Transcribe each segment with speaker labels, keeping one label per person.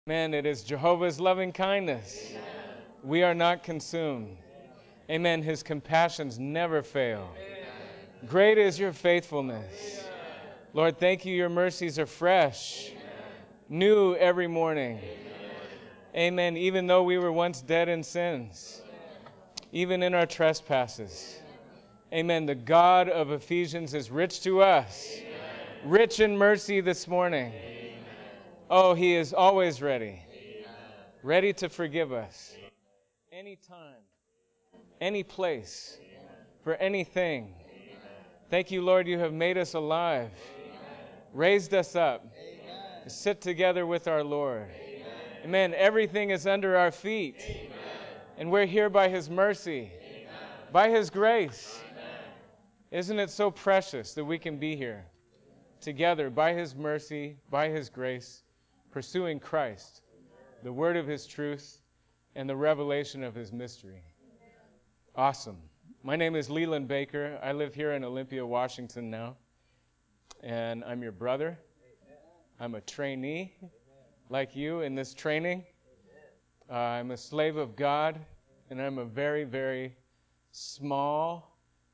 Speaker 1: Man, it is Jehovah's loving kindness. Amen. We are not consumed. Amen. His compassions never fail. Amen. Great is your faithfulness. Amen. Lord, thank you. Your mercies are fresh, amen, new every morning. Amen. Even though we were once dead in sins, even in our trespasses. Amen. The God of Ephesians is rich to us, amen, rich in mercy this morning. Amen. Oh, he is always ready, amen, ready to forgive us anytime, any place, amen, for anything. Amen. Thank you, Lord, you have made us alive, amen, raised us up, amen, to sit together with our Lord. Amen. Amen. Everything is under our feet, amen, and we're here by his mercy, amen, by his grace. Amen. Isn't it so precious that we can be here together by his mercy, by his grace, pursuing Christ, the word of his truth, and the revelation of his mystery. Awesome. My name is Leland Baker. I live here in Olympia, Washington now, and I'm your brother. I'm a trainee like you in this training. I'm a slave of God, and I'm a very, very small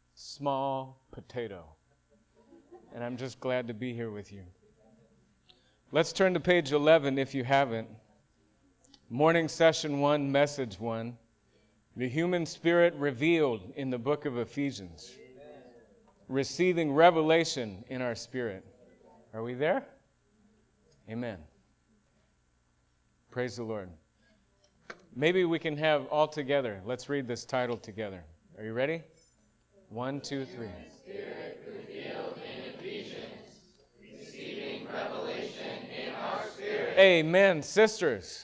Speaker 1: potato. And I'm just glad to be here with you. Let's turn to page 11 if you haven't. Morning session 1, message 1. The human spirit revealed in the book of Ephesians. Amen. Receiving revelation in our spirit. Are we there? Amen. Praise the Lord. Maybe we can have all together. Let's read this title together. Are you ready? 1, 2, 3. Spirit revealed in Ephesians. Receiving revelation in our spirit. Amen, sisters.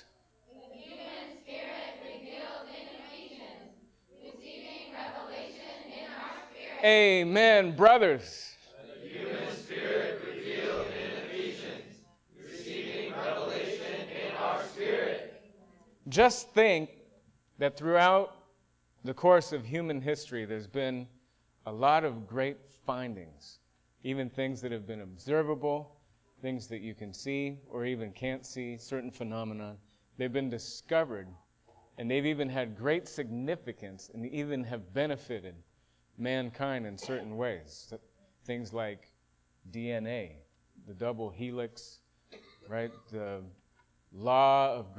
Speaker 1: Amen, brothers. The human spirit revealed in Ephesians, receiving revelation in our spirit. Just think that throughout the course of human history, there's been a lot of great findings, even things that have been observable, things that you can see or even can't see, certain phenomena. They've been discovered, and they've even had great significance and even have benefited mankind in certain ways. Things like DNA, the double helix, right? The law of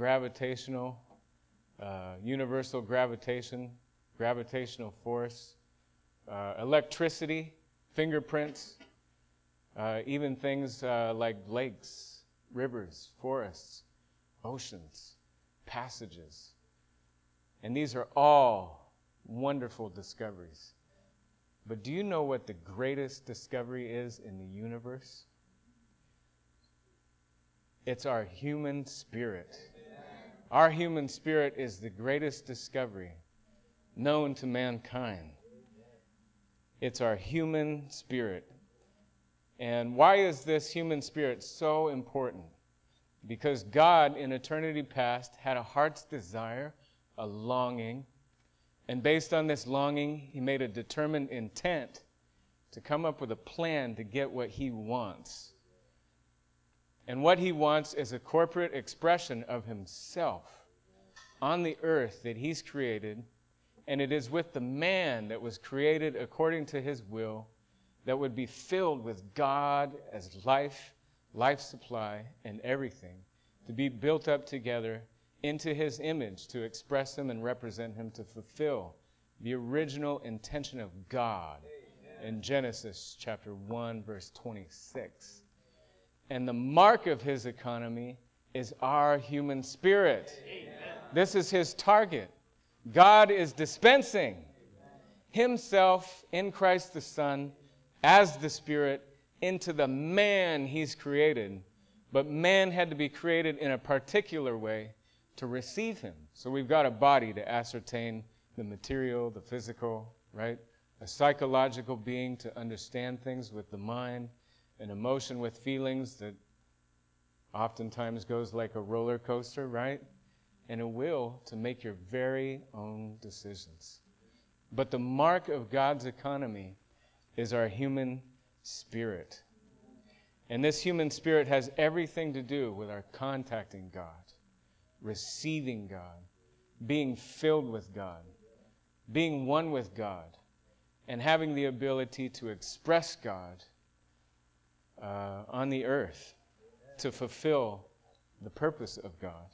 Speaker 1: universal gravitation, gravitational force, electricity, fingerprints, even things like lakes, rivers, forests, oceans, passages. And these are all wonderful discoveries. But do you know what the greatest discovery is in the universe? It's our human spirit. Our human spirit is the greatest discovery known to mankind. It's our human spirit. And why is this human spirit so important? Because God, in eternity past, had a heart's desire, a longing, and based on this longing, he made a determined intent to come up with a plan to get what he wants. And what he wants is a corporate expression of himself on the earth that he's created, and it is with the man that was created according to his will that would be filled with God as life supply, and everything, to be built up together into his image, to express him and represent him, to fulfill the original intention of God. Amen. In Genesis chapter 1, verse 26. And the mark of his economy is our human spirit. Amen. This is his target. God is dispensing himself in Christ the Son as the Spirit into the man he's created. But man had to be created in a particular way to receive him. So we've got a body to ascertain the material, the physical, right? A psychological being to understand things with the mind, an emotion with feelings that oftentimes goes like a roller coaster, right? And a will to make your very own decisions. But the mark of God's economy is our human spirit. And this human spirit has everything to do with our contacting God. receiving God, being filled with God, being one with God, and having the ability to express God on the earth to fulfill the purpose of God.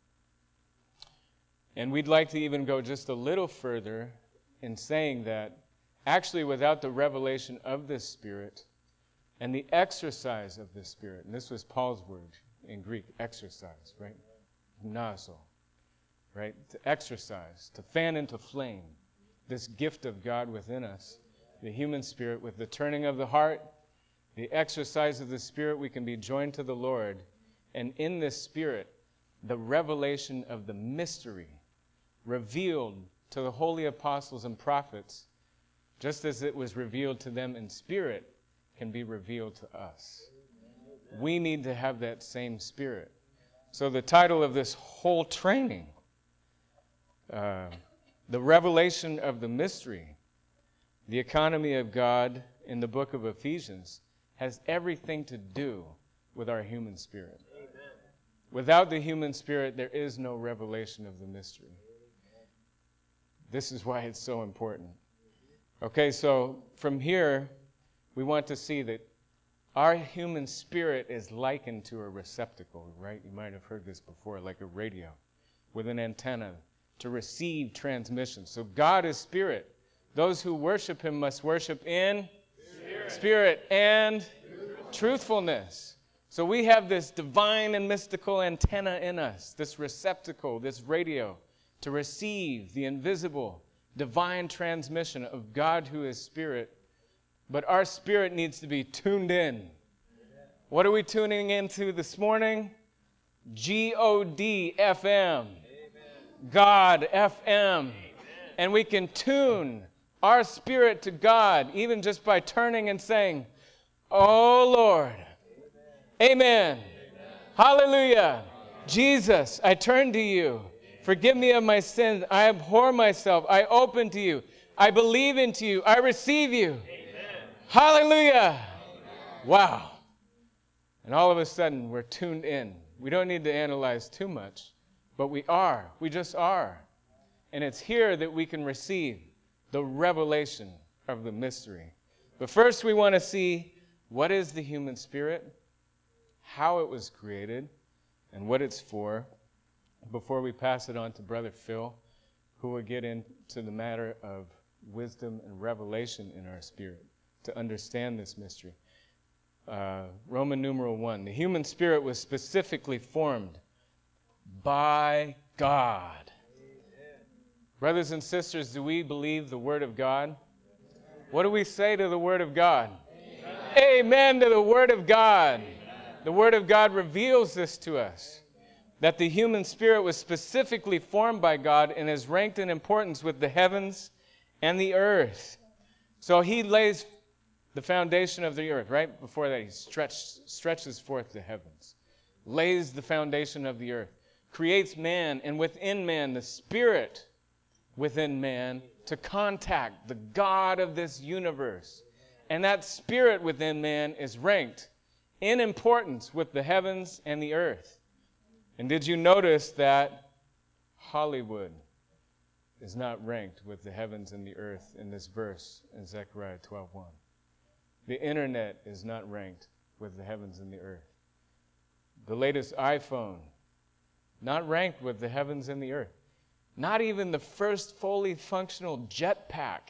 Speaker 1: And we'd like to even go just a little further in saying that actually without the revelation of this Spirit and the exercise of this Spirit, and this was Paul's word in Greek, exercise, right? Gymnazo, right? To exercise, to fan into flame this gift of God within us, the human spirit, with the turning of the heart, the exercise of the Spirit, we can be joined to the Lord. And in this Spirit, the revelation of the mystery revealed to the holy apostles and prophets, just as it was revealed to them in spirit, can be revealed to us. We need to have that same Spirit. So the title of this whole training, the revelation of the mystery, the economy of God in the book of Ephesians, has everything to do with our human spirit. Amen. Without the human spirit, there is no revelation of the mystery. This is why it's so important. Okay, so from here, we want to see that our human spirit is likened to a receptacle, right? You might have heard this before, like a radio with an antenna to receive transmission. So God is spirit. Those who worship him must worship in spirit and truthfulness. So we have this divine and mystical antenna in us, this receptacle, this radio, to receive the invisible, divine transmission of God who is spirit. But our spirit needs to be tuned in. What are we tuning into this morning? God FM. God FM. And we can tune our spirit to God, even just by turning and saying, "Oh Lord, amen. Hallelujah. Jesus, I turn to you. Forgive me of my sins. I abhor myself. I open to you. I believe into you. I receive you." Amen. Hallelujah. Amen. Wow. And all of a sudden, we're tuned in. We don't need to analyze too much, but we are. We just are. And it's here that we can receive the revelation of the mystery. But first, we want to see what is the human spirit, how it was created, and what it's for, before we pass it on to Brother Phil, who will get into the matter of wisdom and revelation in our spirit to understand this mystery. Roman numeral 1. The human spirit was specifically formed by God. Amen. Brothers and sisters, do we believe the Word of God? What do we say to the Word of God? Amen, Amen to the Word of God. Amen. The Word of God reveals this to us, that the human spirit was specifically formed by God and is ranked in importance with the heavens and the earth. So he lays the foundation of the earth. Right before that, he stretches forth the heavens, lays the foundation of the earth, creates man, and within man, the spirit within man, to contact the God of this universe. And that spirit within man is ranked in importance with the heavens and the earth. And did you notice that Hollywood is not ranked with the heavens and the earth in this verse in Zechariah 12:1? The internet is not ranked with the heavens and the earth. The latest iPhone, not ranked with the heavens and the earth. Not even the first fully functional jetpack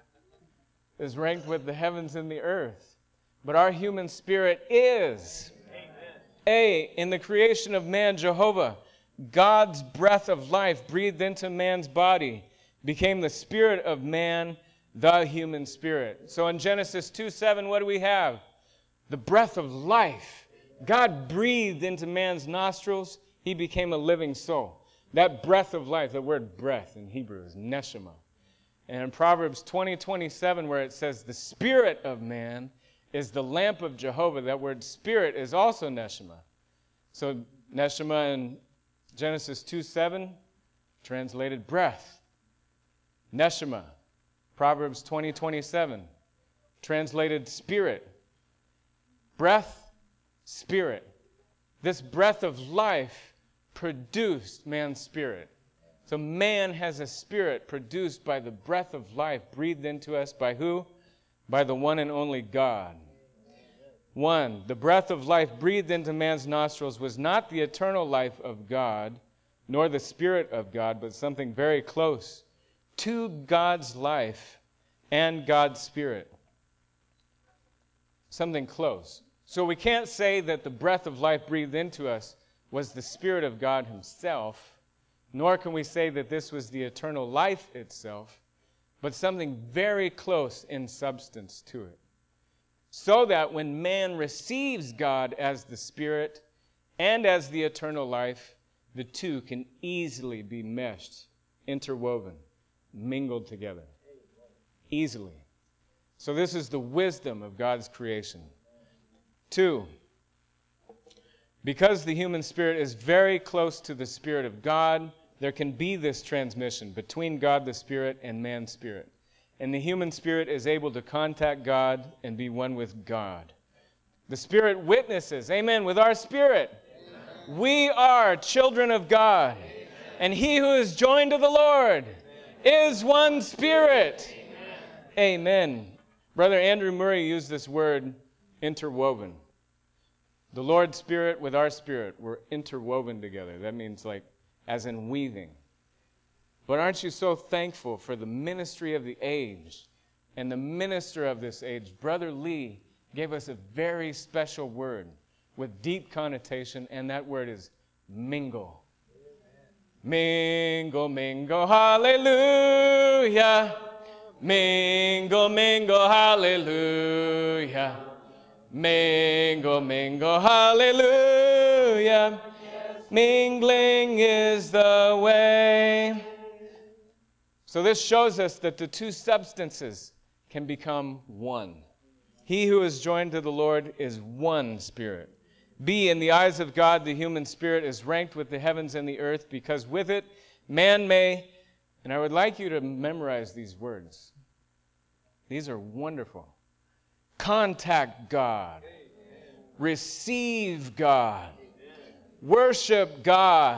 Speaker 1: is ranked with the heavens and the earth. But our human spirit is. Amen. In the creation of man, Jehovah, God's breath of life breathed into man's body, became the spirit of man, the human spirit. So in Genesis 2:7, what do we have? The breath of life. God breathed into man's nostrils. He became a living soul. That breath of life, the word breath in Hebrew is neshama. And in Proverbs 20:27, where it says the spirit of man is the lamp of Jehovah, that word spirit is also neshama. So neshama in Genesis 2:7, translated breath. Neshama. Proverbs 20:27, translated spirit. Breath, spirit. This breath of life produced man's spirit. So man has a spirit produced by the breath of life breathed into us by who? By the one and only God. One, the breath of life breathed into man's nostrils was not the eternal life of God, nor the Spirit of God, but something very close to God's life and God's Spirit. Something close. So we can't say that the breath of life breathed into us was the Spirit of God himself, nor can we say that this was the eternal life itself, but something very close in substance to it. So that when man receives God as the Spirit and as the eternal life, the two can easily be meshed, interwoven, mingled together. Easily. So this is the wisdom of God's creation. 2, because the human spirit is very close to the Spirit of God, there can be this transmission between God the Spirit and man's spirit. And the human spirit is able to contact God and be one with God. The Spirit witnesses, amen, with our spirit. Amen. We are children of God. Amen. And he who is joined to the Lord is one spirit. Amen. Amen. Brother Andrew Murray used this word, interwoven. The Lord's Spirit with our spirit were interwoven together. That means like as in weaving. But aren't you so thankful for the ministry of the age and the minister of this age? Brother Lee gave us a very special word with deep connotation, and that word is mingle. Mingle, mingle, hallelujah. Mingle, mingle, hallelujah. Mingle, mingle, hallelujah. Mingling is the way. So this shows us that the two substances can become one. He who is joined to the Lord is one spirit. B, in the eyes of God, the human spirit is ranked with the heavens and the earth, because with it man may, and I would like you to memorize these words. These are wonderful. Contact God. Receive God. Worship God.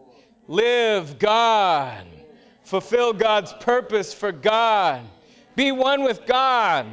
Speaker 1: Live God. Fulfill God's purpose for God. Be one with God.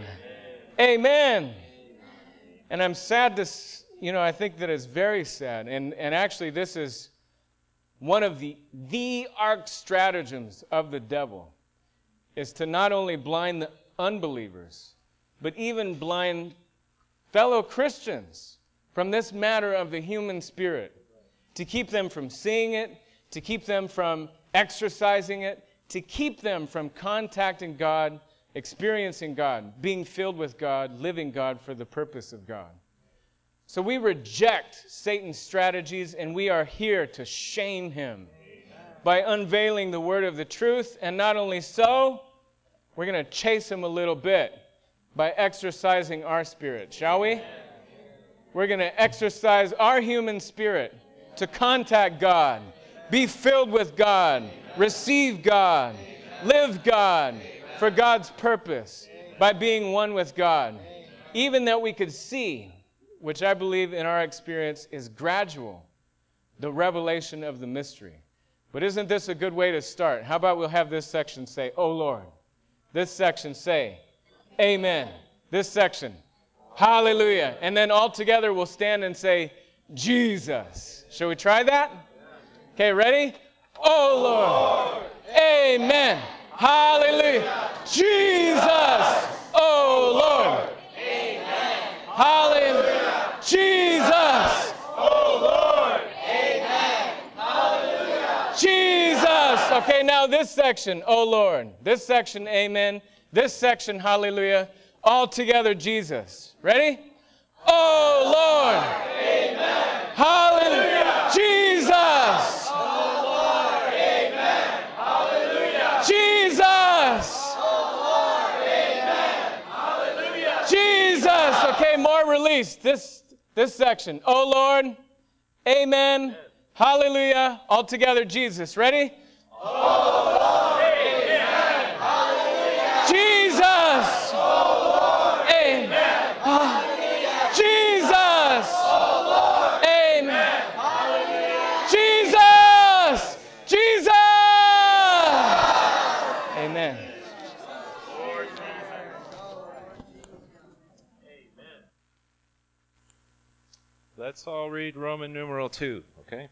Speaker 1: Amen. And I'm sad to, I think that it's very sad. And actually this is one of the arch stratagems of the devil, is to not only blind the unbelievers, but even blind fellow Christians from this matter of the human spirit, to keep them from seeing it, to keep them from exercising it, to keep them from contacting God, experiencing God, being filled with God, living God for the purpose of God. So we reject Satan's strategies, and we are here to shame him by unveiling the word of the truth. And not only so, we're going to chase him a little bit by exercising our spirit, shall we? We're going to exercise our human spirit to contact God, be filled with God, receive God, live God for God's purpose by being one with God. Even that we could see, which I believe in our experience is gradual, the revelation of the mystery. But isn't this a good way to start? How about we'll have this section say, "Oh Lord." This section say, "Amen." This section, "Hallelujah." And then all together we'll stand and say, "Jesus." Shall we try that? Okay, ready? "Oh Lord." Amen. Hallelujah. Jesus. Oh Lord. Amen. Hallelujah. Jesus. Oh Lord. Amen. Hallelujah. Jesus. Okay, now this section, "Oh Lord." This section, "Amen." This section, "Hallelujah." All together, Jesus. Ready? "Oh Lord." Amen. Hallelujah. Jesus. Oh Lord. Amen. Hallelujah. Jesus. Oh Lord. Amen. Hallelujah. Jesus. Okay, more release. This section. "Oh Lord." Amen. Hallelujah. All together, Jesus. Ready? "Oh Lord." Amen. Hallelujah. Jesus. Oh Lord. Amen. Hallelujah. Jesus. Oh Lord. Amen. Hallelujah. Jesus.
Speaker 2: Let's all read Roman numeral 2, okay?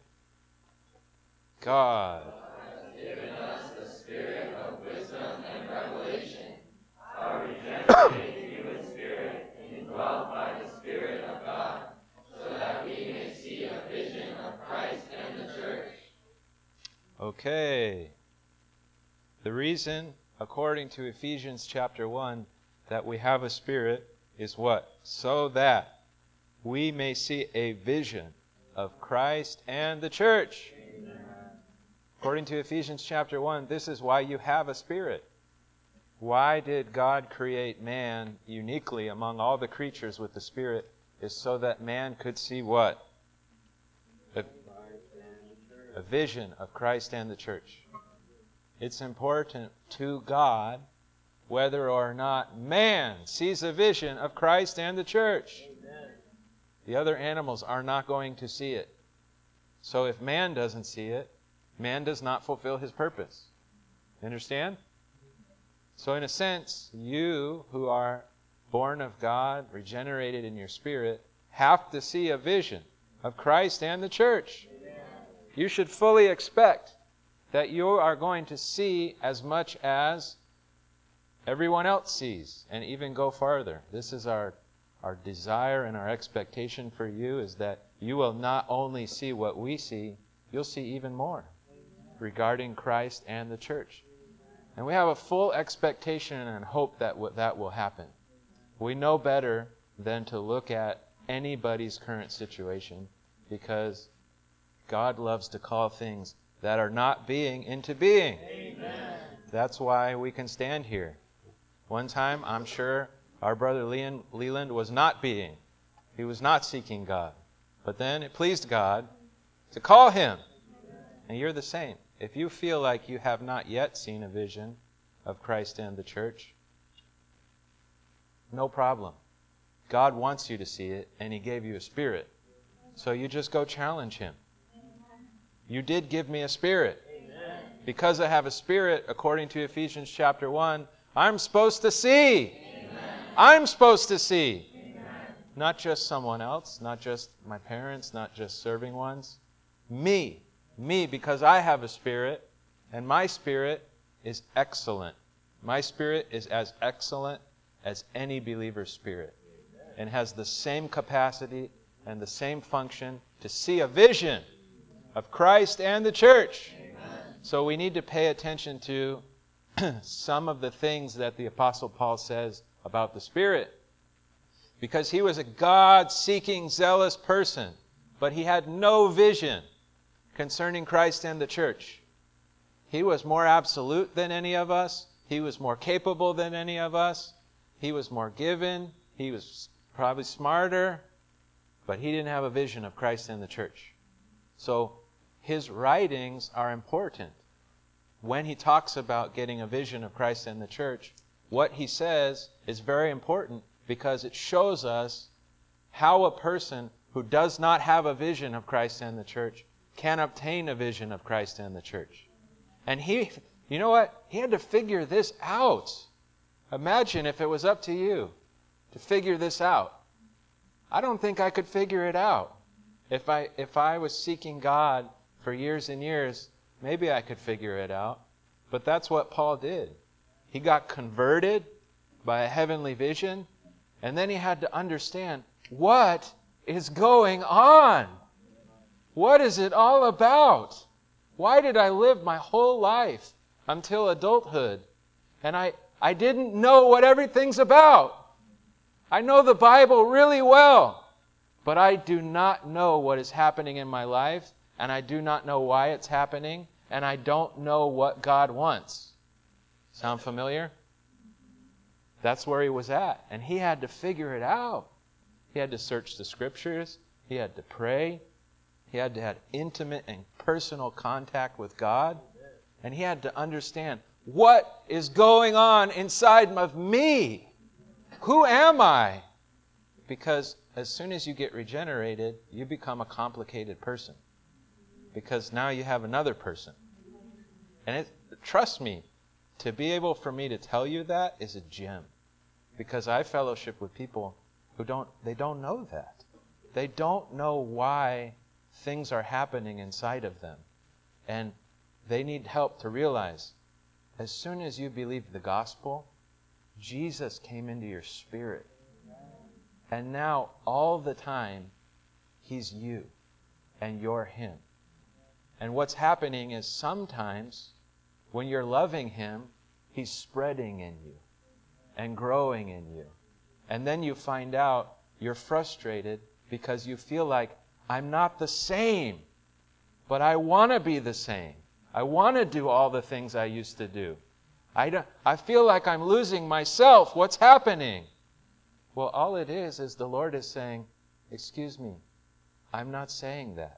Speaker 2: God
Speaker 3: has given us the spirit of wisdom and revelation, our regenerated human spirit, indwelt by the Spirit of God, so that we may see a vision of Christ and the church.
Speaker 2: Okay. The reason, according to Ephesians chapter 1, that we have a spirit is what? So that we may see a vision of Christ and the church.
Speaker 3: Amen.
Speaker 2: According to Ephesians chapter 1, this is why you have a spirit. Why did God create man uniquely among all the creatures with the spirit? Is so that man could see what? A vision of Christ and the church. It's important to God whether or not man sees a vision of Christ and the church.
Speaker 3: Amen.
Speaker 2: The other animals are not going to see it. So if man doesn't see it, man does not fulfill his purpose. You understand? So in a sense, you who are born of God, regenerated in your spirit, have to see a vision of Christ and the church.
Speaker 3: Amen.
Speaker 2: You should fully expect that you are going to see as much as everyone else sees, and even go farther. This is our desire and our expectation for you, is that you will not only see what we see, you'll see even more regarding Christ and the church. And we have a full expectation and hope that that will happen. We know better than to look at anybody's current situation, because God loves to call things that are not being into being.
Speaker 3: Amen.
Speaker 2: That's why we can stand here. One time, I'm sure our brother Leland was not being. He was not seeking God. But then it pleased God to call him. And you're the same. If you feel like you have not yet seen a vision of Christ and the church, no problem. God wants you to see it, and He gave you a spirit. So you just go challenge Him. You did give me a spirit.
Speaker 3: Amen.
Speaker 2: Because I have a spirit, according to Ephesians chapter 1, I'm supposed to see.
Speaker 3: Amen.
Speaker 2: I'm supposed to see.
Speaker 3: Amen.
Speaker 2: Not just someone else, not just my parents, not just serving ones. Me. Me, because I have a spirit, and my spirit is excellent. My spirit is as excellent as any believer's spirit, and has the same capacity and the same function to see a vision of Christ and the church.
Speaker 3: Amen.
Speaker 2: So we need to pay attention to some of the things that the Apostle Paul says about the Spirit. Because he was a God-seeking, zealous person, but he had no vision concerning Christ and the church. He was more absolute than any of us. He was more capable than any of us. He was more given. He was probably smarter. But he didn't have a vision of Christ and the church. So his writings are important. When he talks about getting a vision of Christ and the church, what he says is very important, because it shows us how a person who does not have a vision of Christ and the church can obtain a vision of Christ and the church. And he, you know what? He had to figure this out. Imagine if it was up to you to figure this out. I don't think I could figure it out. If I was seeking God for years and years, maybe I could figure it out. But that's what Paul did. He got converted by a heavenly vision, and then he had to understand, what is going on? What is it all about? Why did I live my whole life until adulthood, and I didn't know what everything's about? I know the Bible really well, but I do not know what is happening in my life, and I do not know why it's happening, and I don't know what God wants. Sound familiar? That's where he was at, and he had to figure it out. He had to search the Scriptures. He had to pray. He had to have intimate and personal contact with God. And he had to understand, what is going on inside of me? Who am I? Because as soon as you get regenerated, you become a complicated person. Because now you have another person. And trust me, to be able for me to tell you that is a gem. Because I fellowship with people who don't know that. They don't know why things are happening inside of them. And they need help to realize, as soon as you believe the gospel, Jesus came into your spirit. And now, all the time, He's you, and you're Him. And what's happening is sometimes, when you're loving Him, He's spreading in you and growing in you. And then you find out you're frustrated because you feel like, I'm not the same, but I want to be the same. I want to do all the things I used to do. I feel like I'm losing myself. What's happening? Well, all it is the Lord is saying, excuse me, I'm not saying that.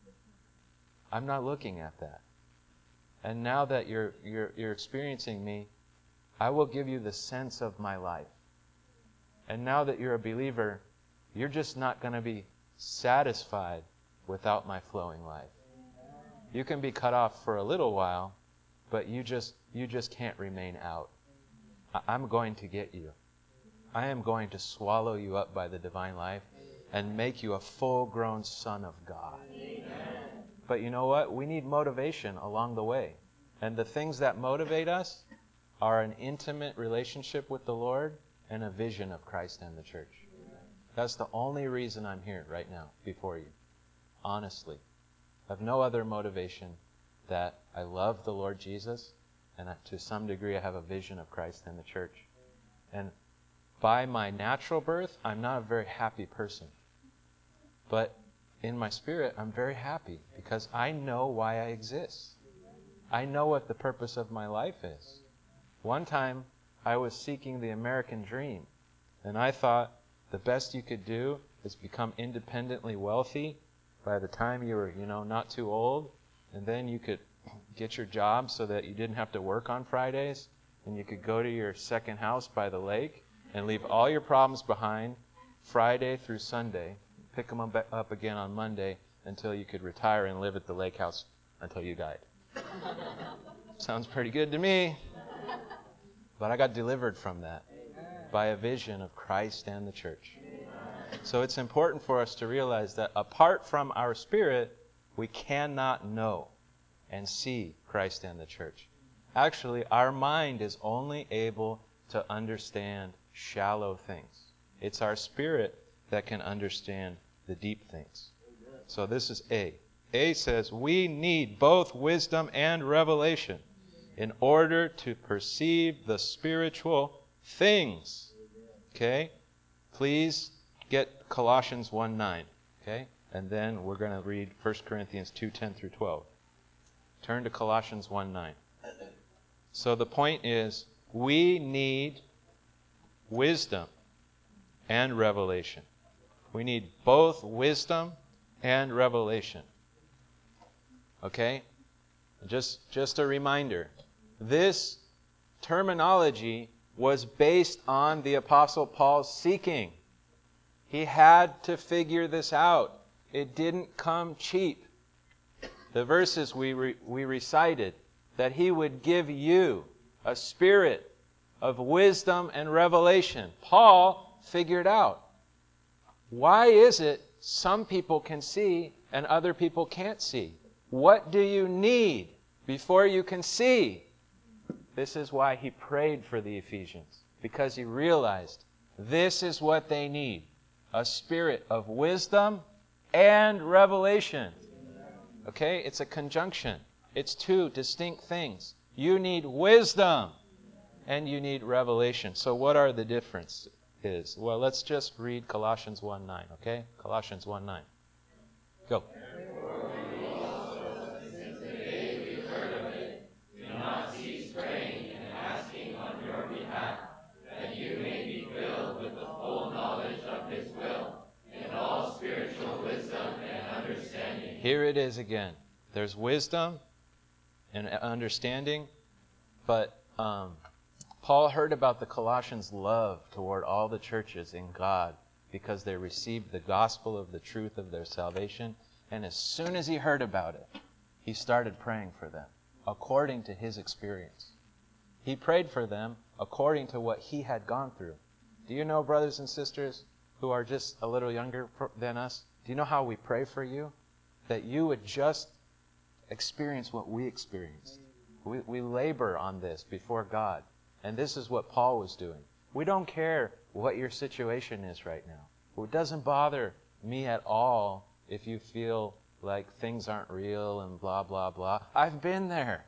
Speaker 2: I'm not looking at that. And now that you're experiencing me, I will give you the sense of my life. And now that you're a believer, you're just not going to be satisfied without my flowing life. You can be cut off for a little while, but you just can't remain out. I'm going to get you. I am going to swallow you up by the divine life and make you a full-grown son of God. Amen. But you know what? We need motivation along the way. And the things that motivate us are an intimate relationship with the Lord and a vision of Christ and the church. That's the only reason I'm here right now before you. Honestly. I have no other motivation that I love the Lord Jesus, and to some degree I have a vision of Christ and the church. And by my natural birth, I'm not a very happy person. But in my spirit, I'm very happy because I know why I exist. I know what the purpose of my life is. One time, I was seeking the American dream, and I thought the best you could do is become independently wealthy by the time you were, not too old, and then you could get your job so that you didn't have to work on Fridays, and you could go to your second house by the lake and leave all your problems behind Friday through Sunday, pick them up again on Monday until you could retire and live at the lake house until you died. Sounds pretty good to me. But I got delivered from that by a vision of Christ and the church. So it's important for us to realize that apart from our spirit, we cannot know and see Christ and the church. Actually, our mind is only able to understand shallow things. It's our spirit that can understand the deep things. So this is A. A says, we need both wisdom and revelation in order to perceive the spiritual things. Okay? Please get Colossians 1:9. Okay? And then we're going to read 1 Corinthians 2:10 through 12. Turn to Colossians 1:9. So the point is, we need wisdom and revelation. We need both wisdom and revelation. Okay? Just a reminder. This terminology was based on the Apostle Paul's seeking. He had to figure this out. It didn't come cheap. The verses we recited, that he would give you a spirit of wisdom and revelation. Paul figured out, why is it some people can see and other people can't see? What do you need before you can see? This is why he prayed for the Ephesians, because he realized this is what they need, a spirit of wisdom and revelation. Okay, it's a conjunction. It's two distinct things. You need wisdom and you need revelation. So what are the differences? Well, let's just read Colossians 1:9, okay? Colossians 1:9. Go. Here it is again. There's wisdom and understanding, but Paul heard about the Colossians' love toward all the churches in God because they received the gospel of the truth of their salvation, and as soon as he heard about it, he started praying for them according to his experience. He prayed for them according to what he had gone through. Do you know, brothers and sisters, who are just a little younger than us, do you know how we pray for you? That you would just experience what we experienced. We labor on this before God. And this is what Paul was doing. We don't care what your situation is right now. It doesn't bother me at all if you feel like things aren't real and blah, blah, blah. I've been there.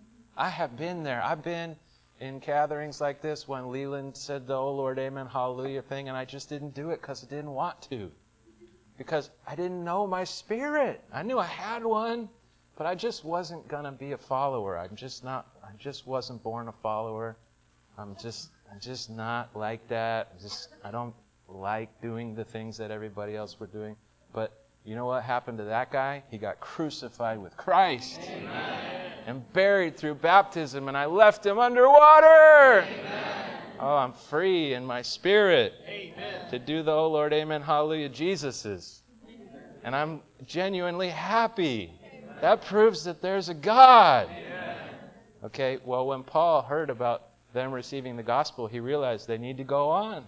Speaker 2: I have been there. I've been in gatherings like this when Leland said the "Oh Lord, Amen, Hallelujah" thing, and I just didn't do it because I didn't want to. Because I didn't know my spirit. I knew I had one, but I just wasn't going to be a follower. I just wasn't born a follower. I'm just not like that. I don't like doing the things that everybody else were doing. But you know what happened to that guy? He got crucified with Christ. Amen. And buried through baptism, and I left him underwater. Amen. Oh, I'm free in my spirit. Amen. To do the "Oh Lord, Amen, Hallelujah" Jesus's. And I'm genuinely happy. Amen. That proves that there's a God. Amen. Okay, well, when Paul heard about them receiving the gospel, he realized they need to go on.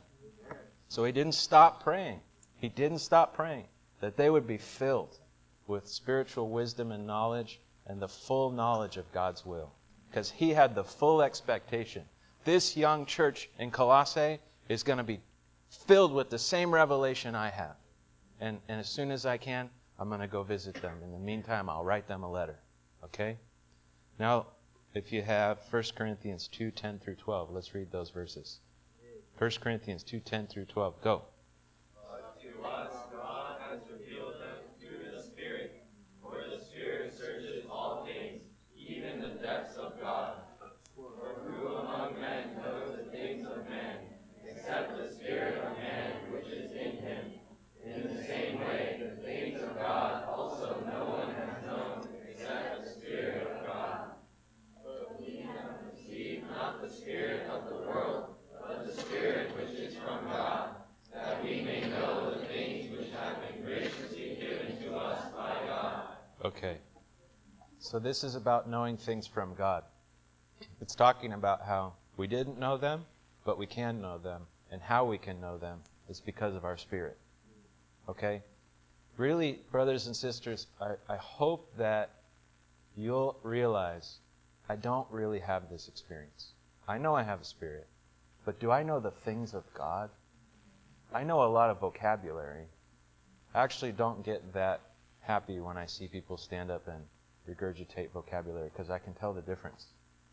Speaker 2: So he didn't stop praying. He didn't stop praying that they would be filled with spiritual wisdom and knowledge and the full knowledge of God's will. Because he had the full expectation. This young church in Colossae is going to be filled with the same revelation I have. And as soon as I can, I'm going to go visit them. In the meantime, I'll write them a letter. Okay? Now, if you have 1 Corinthians 2:10 through 12, let's read those verses. 1 Corinthians 2:10 through 12. Go.
Speaker 3: But to us God has revealed them through the Spirit. For the Spirit searches all things, even the depths of God. For who among men knows the things of man, except the Spirit of man which is in him? In the same way, the things of God also no one has known, except the Spirit of God. But we have received not the spirit of the world, but the Spirit which is from God, that we may know the things which have been graciously given to us by God.
Speaker 2: Okay. So this is about knowing things from God. It's talking about how we didn't know them, but we can know them. And how we can know them is because of our spirit. Okay? Really, brothers and sisters, I hope that you'll realize I don't really have this experience. I know I have a spirit, but do I know the things of God? I know a lot of vocabulary. I actually don't get that happy when I see people stand up and regurgitate vocabulary because I can tell the difference.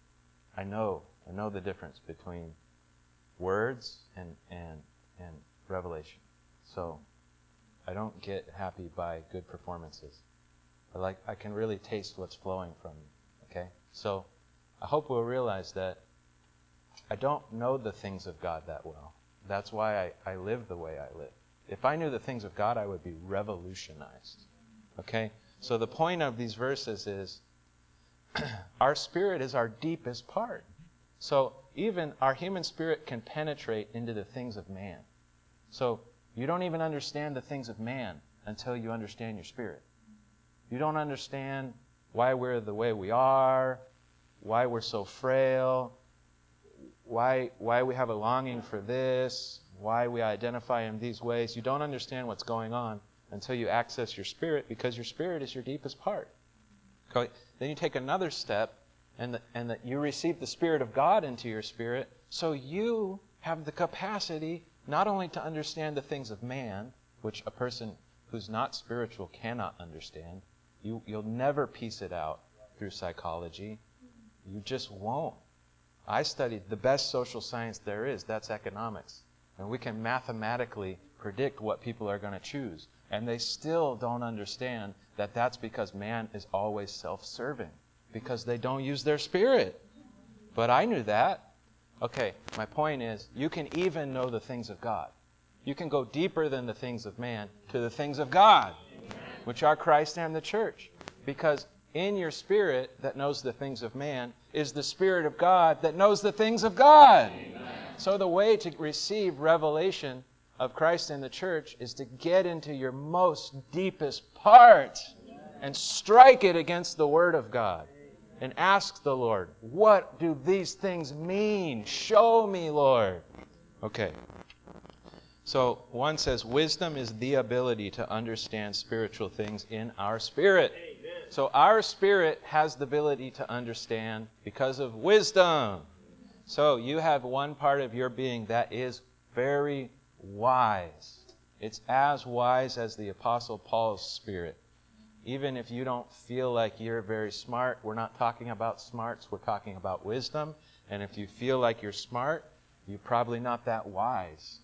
Speaker 2: I know the difference between words and revelation. So I don't get happy by good performances. I can really taste what's flowing from you. Okay? So I hope we'll realize that I don't know the things of God that well. That's why I live the way I live. If I knew the things of God, I would be revolutionized. Okay? So the point of these verses is our spirit is our deepest part. So even our human spirit can penetrate into the things of man. So you don't even understand the things of man until you understand your spirit. You don't understand why we're the way we are, why we're so frail, why we have a longing for this, why we identify in these ways. You don't understand what's going on until you access your spirit, because your spirit is your deepest part. Okay? Then you take another step, and that you receive the Spirit of God into your spirit, so you have the capacity not only to understand the things of man, which a person who's not spiritual cannot understand. You'll never piece it out through psychology. You just won't. I studied the best social science there is, that's economics. And we can mathematically predict what people are going to choose. And they still don't understand that that's because man is always self-serving, because they don't use their spirit. But I knew that. Okay, my point is, you can even know the things of God. You can go deeper than the things of man to the things of God, which are Christ and the church. Because in your spirit that knows the things of man is the Spirit of God that knows the things of God. Amen. So the way to receive revelation of Christ and the church is to get into your most deepest part and strike it against the Word of God and ask the Lord, what do these things mean? Show me, Lord. Okay. So one says wisdom is the ability to understand spiritual things in our spirit. Amen. So our spirit has the ability to understand because of wisdom. So you have one part of your being that is very wise. It's as wise as the Apostle Paul's spirit. Even if you don't feel like you're very smart, we're not talking about smarts, we're talking about wisdom. And if you feel like you're smart, you're probably not that wise.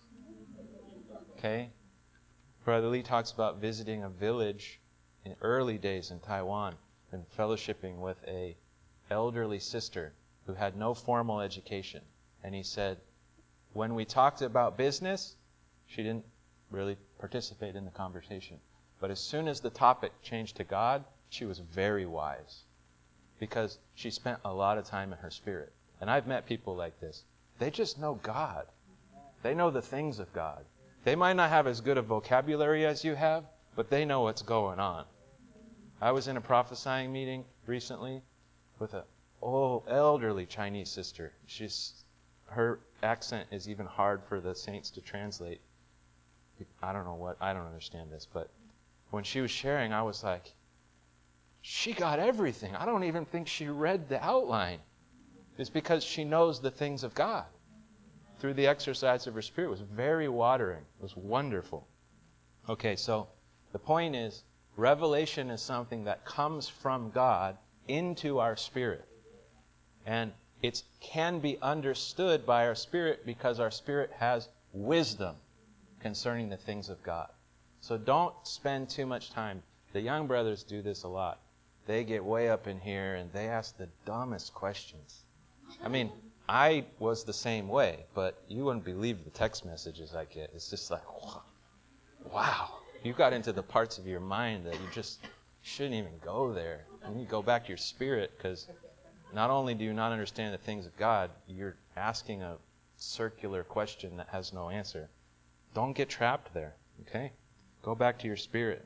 Speaker 2: Okay? Brother Lee talks about visiting a village in early days in Taiwan and fellowshipping with an elderly sister who had no formal education. And he said, when we talked about business, she didn't really participate in the conversation. But as soon as the topic changed to God, she was very wise because she spent a lot of time in her spirit. And I've met people like this. They just know God. They know the things of God. They might not have as good a vocabulary as you have, but they know what's going on. I was in a prophesying meeting recently with an old, elderly Chinese sister. Her accent is even hard for the saints to translate. I don't understand this, but when she was sharing, I was like, she got everything. I don't even think she read the outline. It's because she knows the things of God through the exercise of her spirit. It was very watering. It was wonderful. Okay, so the point is, revelation is something that comes from God into our spirit. And it can be understood by our spirit because our spirit has wisdom concerning the things of God. So don't spend too much time. The young brothers do this a lot. They get way up in here and they ask the dumbest questions. I mean, I was the same way, but you wouldn't believe the text messages I get. It's just like, wow. You got into the parts of your mind that you just shouldn't even go there. And you go back to your spirit because not only do you not understand the things of God, you're asking a circular question that has no answer. Don't get trapped there, okay? Go back to your spirit.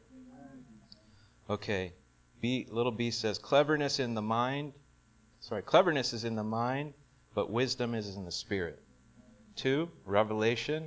Speaker 2: Okay, little b says, cleverness is in the mind, but wisdom is in the spirit. 2, revelation,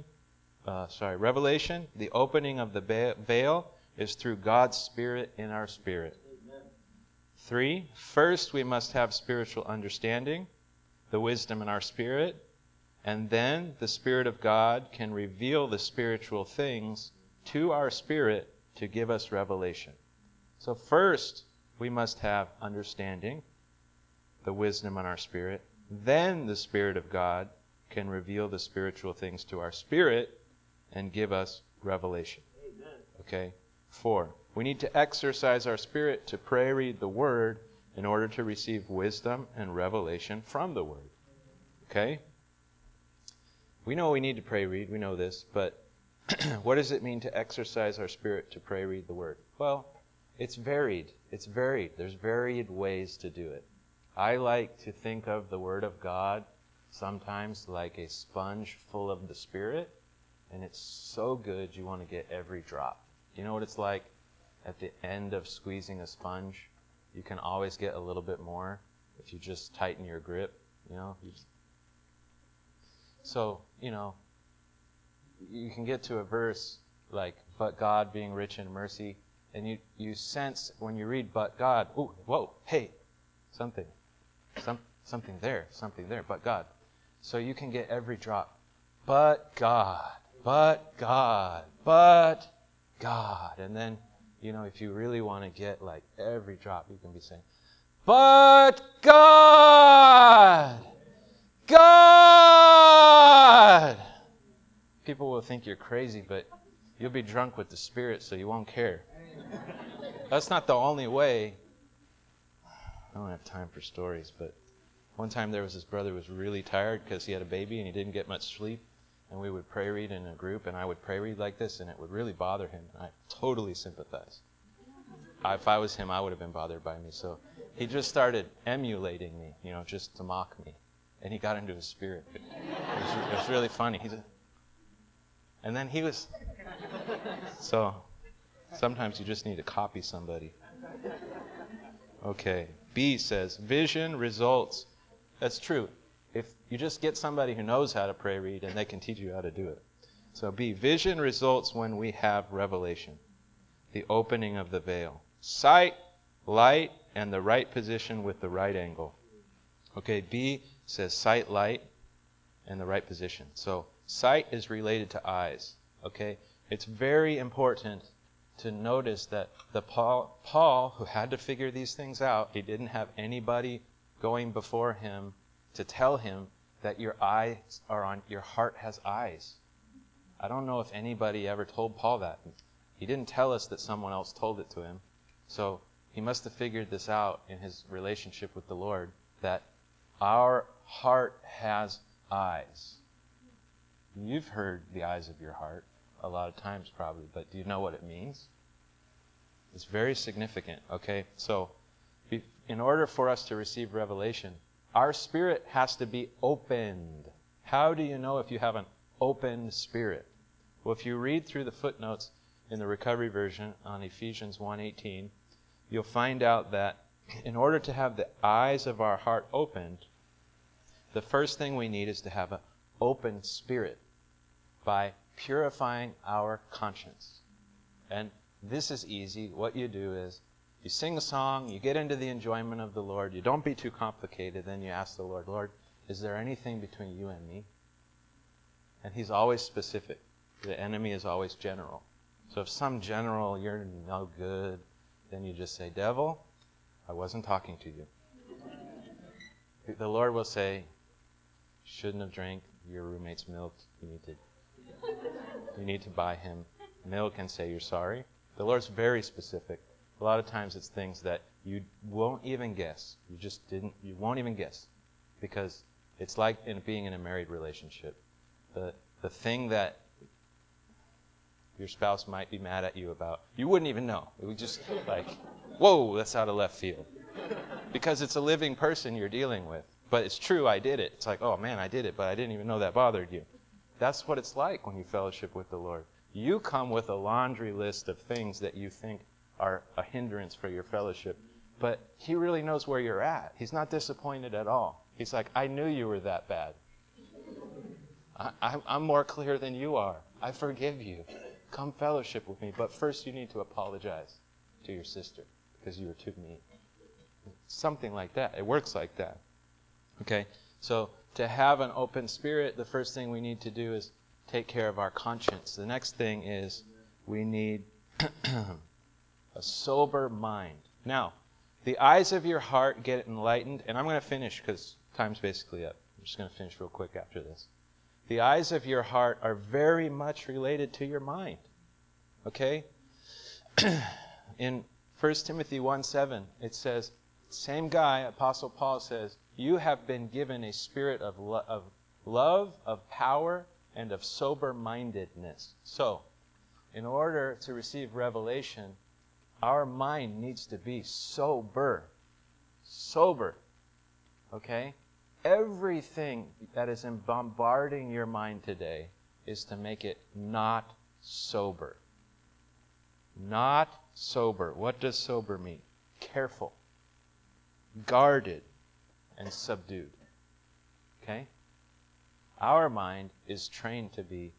Speaker 2: the opening of the veil is through God's Spirit in our spirit. 3, first we must have spiritual understanding, the wisdom in our spirit, and then the Spirit of God can reveal the spiritual things to our spirit to give us revelation. So first we must have understanding, the wisdom in our spirit. Then the Spirit of God can reveal the spiritual things to our spirit and give us revelation. Amen. Okay? 4, we need to exercise our spirit to pray, read the Word in order to receive wisdom and revelation from the Word. Okay? We know we need to pray, read. We know this. But what does it mean to exercise our spirit to pray, read the Word? Well, it's varied. It's varied. There's varied ways to do it. I like to think of the Word of God sometimes like a sponge full of the Spirit, and it's so good you want to get every drop. Do you know what it's like at the end of squeezing a sponge? You can always get a little bit more if you just tighten your grip, So, you can get to a verse like, but God being rich in mercy, and you sense when you read, but God, ooh, whoa, hey, something there, but God. So you can get every drop. But God. And then, if you really want to get like every drop, you can be saying, but God. People will think you're crazy, but you'll be drunk with the Spirit, so you won't care. That's not the only way. I don't have time for stories, but one time there was this brother who was really tired because he had a baby and he didn't get much sleep. And we would pray read in a group, and I would pray read like this, and it would really bother him. And I totally sympathize. If I was him, I would have been bothered by me. So he just started emulating me, just to mock me. And he got into his spirit. It was really funny. And then he was... So sometimes you just need to copy somebody. Okay. B says, vision results. That's true. If you just get somebody who knows how to pray read, and they can teach you how to do it. So B, vision results when we have revelation, the opening of the veil. Sight, light, and the right position with the right angle. Okay, B says sight, light, and the right position. So sight is related to eyes. Okay, it's very important to notice that the Paul, who had to figure these things out, he didn't have anybody going before him to tell him that your eyes are on, your heart has eyes. I don't know if anybody ever told Paul that. He didn't tell us that someone else told it to him. So he must have figured this out in his relationship with the Lord, that our heart has eyes. You've heard the eyes of your heart a lot of times probably, but do you know what it means? It's very significant, okay? So in order for us to receive revelation, our spirit has to be opened. How do you know if you have an open spirit? Well, if you read through the footnotes in the Recovery Version on Ephesians 1:18, you'll find out that in order to have the eyes of our heart opened, the first thing we need is to have an open spirit by purifying our conscience. And this is easy. What you do is you sing a song, you get into the enjoyment of the Lord, you don't be too complicated, then you ask the Lord, Lord, is there anything between you and me? And he's always specific. The enemy is always general. So if some general, you're no good, then you just say, devil, I wasn't talking to you. The Lord will say, shouldn't have drank your roommate's milk. You need to buy him milk and say you're sorry. The Lord's very specific. A lot of times it's things that you won't even guess. You won't even guess. Because it's like being in a married relationship. The thing that your spouse might be mad at you about, you wouldn't even know. It would just like, whoa, that's out of left field. Because it's a living person you're dealing with. But it's true, I did it. It's like, oh man, I did it, but I didn't even know that bothered you. That's what it's like when you fellowship with the Lord. You come with a laundry list of things that you think are a hindrance for your fellowship, but he really knows where you're at. He's not disappointed at all. He's like, I knew you were that bad. I'm more clear than you are. I forgive you. Come fellowship with me, but first you need to apologize to your sister because you were too mean. Something like that. It works like that. Okay? So to have an open spirit, the first thing we need to do is take care of our conscience. The next thing is we need a sober mind. Now, the eyes of your heart get enlightened, and I'm going to finish because time's basically up. I'm just going to finish real quick after this. The eyes of your heart are very much related to your mind. Okay? In 1 Timothy 1:7, it says, same guy, Apostle Paul says, you have been given a spirit of love, of power, and of sober-mindedness. So, in order to receive revelation, our mind needs to be sober. Sober. Okay? Everything that is bombarding your mind today is to make it not sober. Not sober. What does sober mean? Careful, guarded, and subdued. Okay? Our mind is trained to be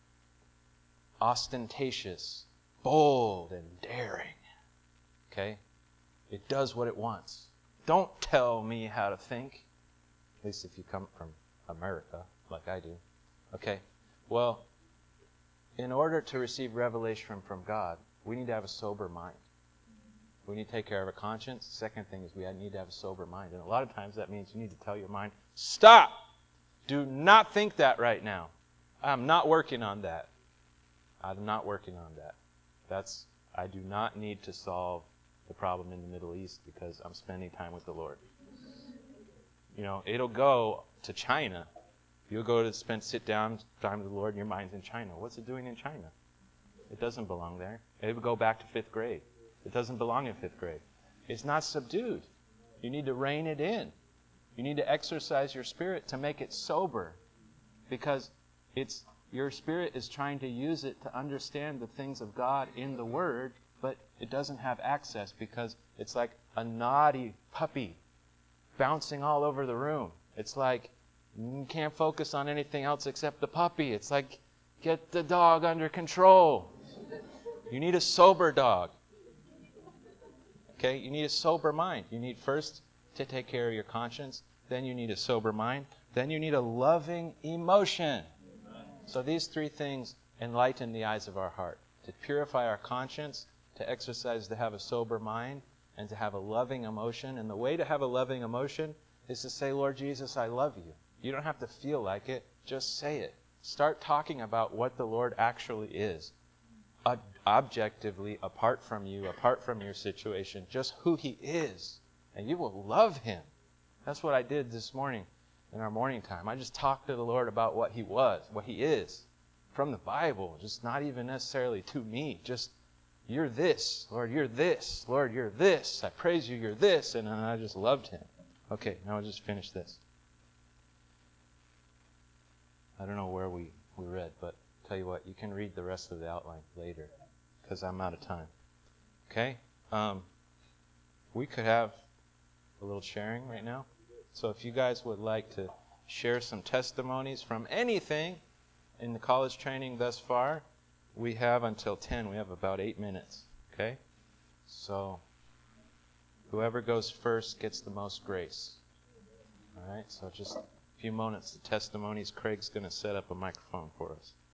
Speaker 2: ostentatious, bold, and daring. Okay? It does what it wants. Don't tell me how to think. At least if you come from America, like I do. Okay? Well, in order to receive revelation from God, we need to have a sober mind. We need to take care of our conscience. The second thing is we need to have a sober mind. And a lot of times that means you need to tell your mind, stop! Do not think that right now. I'm not working on that. I'm not working on that. I do not need to solve the problem in the Middle East because I'm spending time with the Lord. You know, it'll go to China. You'll go to sit down, time with the Lord, and your mind's in China. What's it doing in China? It doesn't belong there. It would go back to 5th grade. It doesn't belong in 5th grade. It's not subdued. You need to rein it in. You need to exercise your spirit to make it sober, because your spirit is trying to use it to understand the things of God in the Word, but it doesn't have access because it's like a naughty puppy bouncing all over the room. It's like you can't focus on anything else except the puppy. It's like Get the dog under control. You need a sober dog. Okay? You need a sober mind. You need first to take care of your conscience. Then you need a sober mind. Then you need a loving emotion. So these three things enlighten the eyes of our heart. To purify our conscience, to exercise, to have a sober mind, and to have a loving emotion. And the way to have a loving emotion is to say, Lord Jesus, I love you. You don't have to feel like it. Just say it. Start talking about what the Lord actually is. Objectively, apart from you, apart from your situation, just who He is. And you will love Him. That's what I did this morning in our morning time. I just talked to the Lord about what He was, what He is. From the Bible, just not even necessarily to me. Just, you're this. Lord, you're this. Lord, you're this. I praise you, you're this. And I just loved Him. Okay, now I'll just finish this. I don't know where we read, but tell you what, you can read the rest of the outline later because I'm out of time. Okay? We could have a little sharing right now. So if you guys would like to share some testimonies from anything in the college training thus far, we have until 10. We have about 8 minutes. Okay? So whoever goes first gets the most grace. All right? So just a few moments of testimonies. Craig's going to set up a microphone for us.